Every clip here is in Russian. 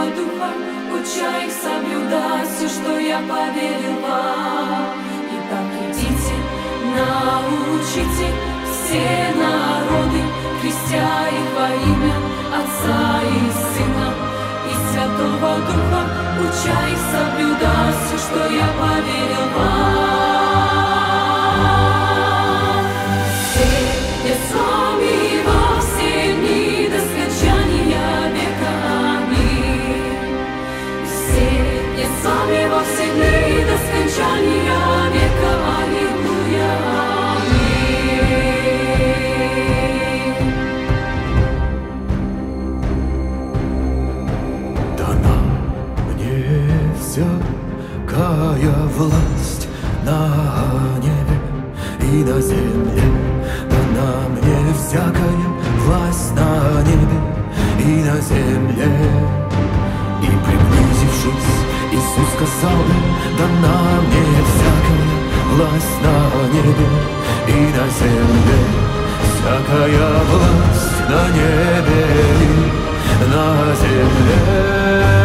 Духа, уча их соблюдать все, что я повелел вам. Итак, идите, научите все народы, крестя их во имя Отца и Сына и Святого Духа, уча их соблюдать все, что я повелел вам. Я с вами во все дни до скончания века. Аминь. Я с вами во все дни до скончания века. Аллилуйя. Аминь. Дана мне всякая власть на небе и на земле. Дана мне всякая власть на небе и на земле. И приблизившись, Иисус сказал им: дана мне всякая власть на небе и на земле. Всякая власть на небе и на земле.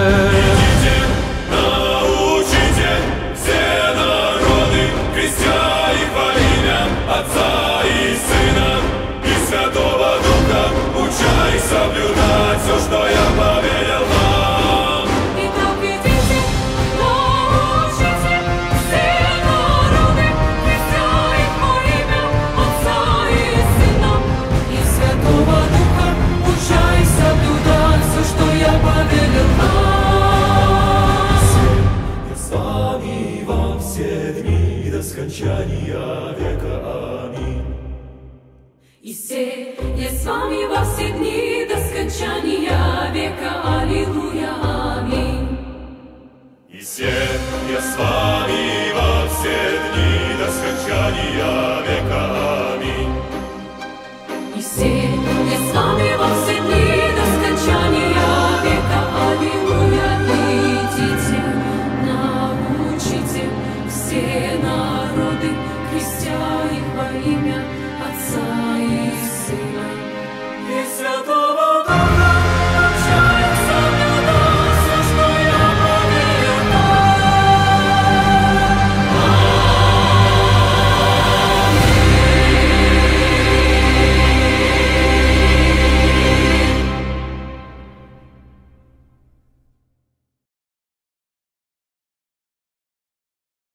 Отца и Сына и Святого Духа, уча их соблюдать все, что я повелел вам. Итак, идите, научите все народы, крестя их во имя Отца и Сына и Святого Духа, уча их соблюдать все, что я повелел вам. Я с вами во все дни до скончания века. И все, я с вами во все дни до скончания века. Аллилуйя. Аминь. И все, я с вами